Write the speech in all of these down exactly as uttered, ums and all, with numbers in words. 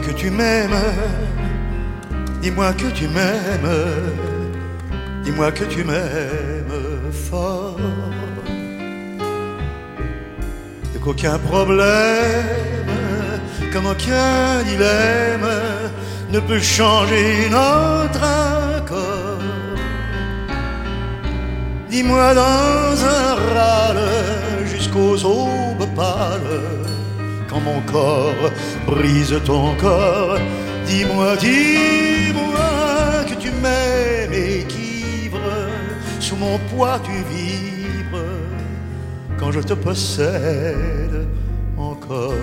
que tu m'aimes, dis-moi que tu m'aimes, dis-moi que tu m'aimes fort. Et qu'aucun problème, comme aucun dilemme, ne peut changer notre accord. Dis-moi dans un râle jusqu'aux aubes pâles, quand mon corps brise ton corps, dis-moi, dis-moi que tu m'aimes et qu'ivre, sous mon poids tu vibres, quand je te possède encore.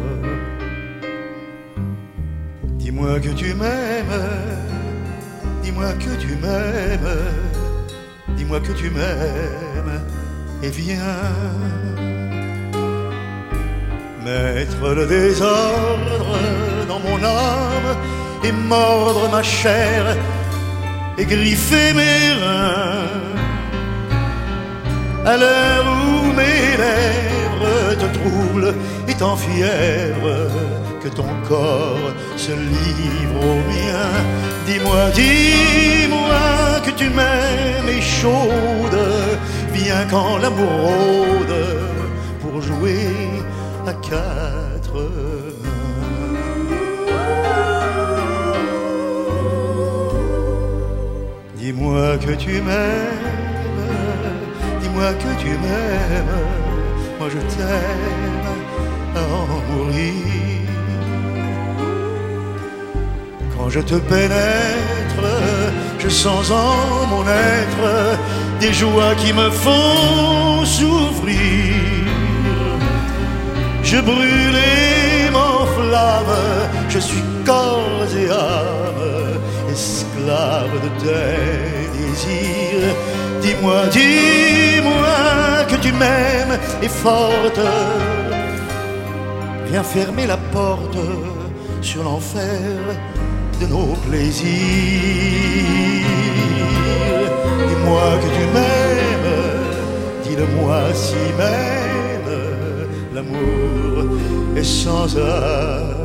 Dis-moi que tu m'aimes, dis-moi que tu m'aimes, dis-moi que tu m'aimes et viens mettre le désordre dans mon âme et mordre ma chair et griffer mes reins. À l'heure où mes lèvres te troublent et t'enfièvrent, que ton corps se livre au mien. Dis-moi, dis-moi que tu m'aimes et chaude, viens quand l'amour rôde pour jouer à quatre mains. Dis-moi que tu m'aimes, dis-moi que tu m'aimes, moi je t'aime à en mourir. Quand je te pénètre, je sens en mon être des joies qui me font souffrir. Je brûle et m'enflamme, je suis corps et âme, esclave de tes désirs. Dis-moi, dis-moi que tu m'aimes et forte, viens fermer la porte sur l'enfer de nos plaisirs. Dis-moi que tu m'aimes, dis-le-moi si même l'amour est sans âme.